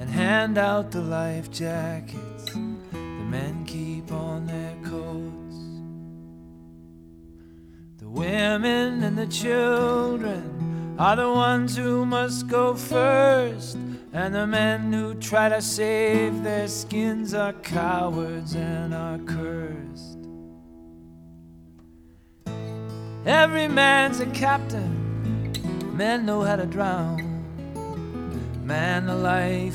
and hand out the life jackets the men keep on their coats. The women and the children are the ones who must go first, and the men who try to save their skins are cowards and are cursed. Every man's a captain, men know how to drown. Man, the life